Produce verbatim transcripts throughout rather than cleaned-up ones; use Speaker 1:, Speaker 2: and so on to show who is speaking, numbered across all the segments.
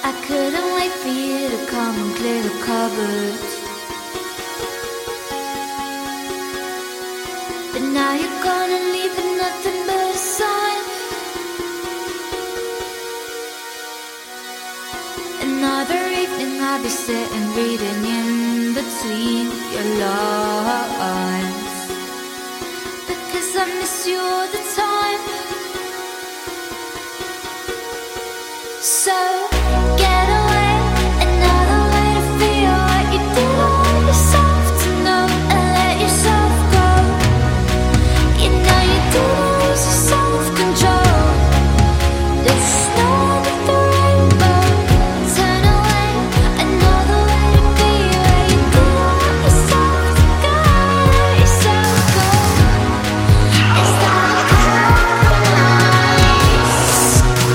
Speaker 1: I couldn't wait for you to come and clear the cupboards. But now you're gone and leaving nothing but a sign. Another evening I'll be sitting reading in between your lines, because I miss you all the time. So get away, another way to feel what you did all yourself to know, and let yourself go. You know you did lose your self-control. There's no end of the rainbow. Turn away, another way to be where you did all yourself to go, let yourself go. Is that nice?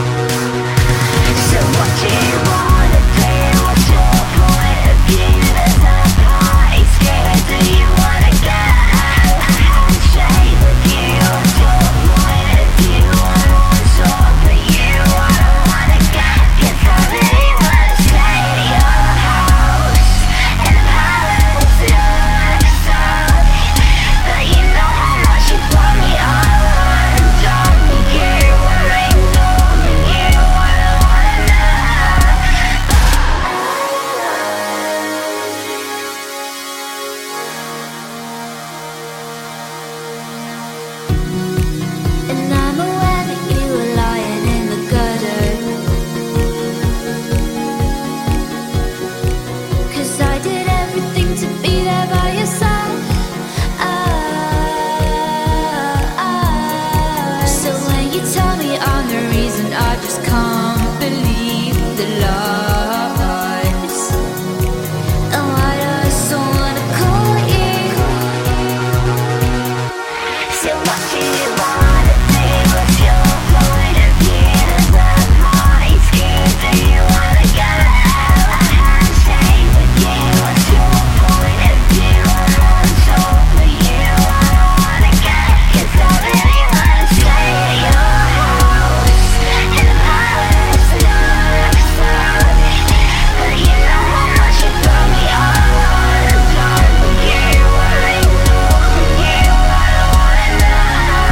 Speaker 1: So what do you wanna do? What's your point of view? There's no place. Where do you wanna go? A handshake with you. What's your point of view? I want talk for you. I don't wanna go, 'cause I really wanna stay at your house in Palo Alto. But you know how much you brought me all undone. You were ignoring you. I don't wanna know. And I'm aware that you were lying in the gutter, 'cause I did everything to be there by your side. Ah, ah. So when you tell me I'm the reason, I just can't believe the lies. And why do I so wanna call you? So what do you wanna do? What's your point of view? There's no place. Where do you wanna go? A handshake with you. What's your point of view? I want talk for you. I don't wanna go, 'cause I really wanna stay at your house in Palo Alto. But you know how much you brought me all undone. You were ignoring you. I don't wanna know.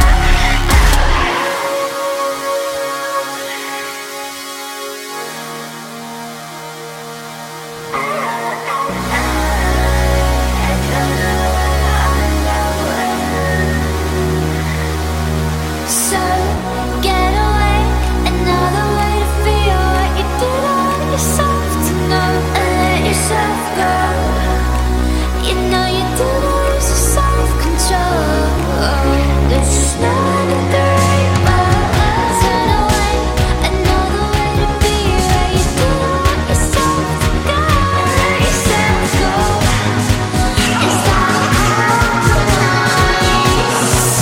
Speaker 1: So get away, another way to feel what you did all yourself to know, and let yourself go. You know you did lose your self-control. There's no end of the rainbow. Turn away, another way to be where you did all yourself to go, let yourself go. Is that nice?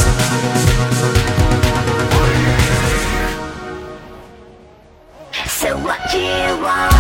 Speaker 1: So what do you want?